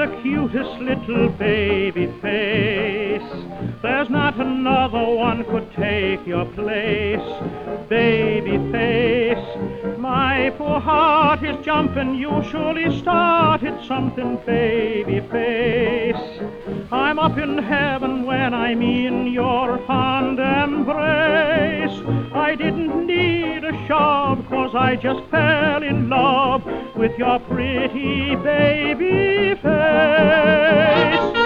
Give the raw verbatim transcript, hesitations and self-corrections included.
the cutest little baby face. There's not another one could take your place, baby face. My poor heart is jumping, you surely started something, baby face. I'm up in heaven when I'm in your fond embrace. I didn't need a shove, 'cause I just fell in love with your pretty baby face.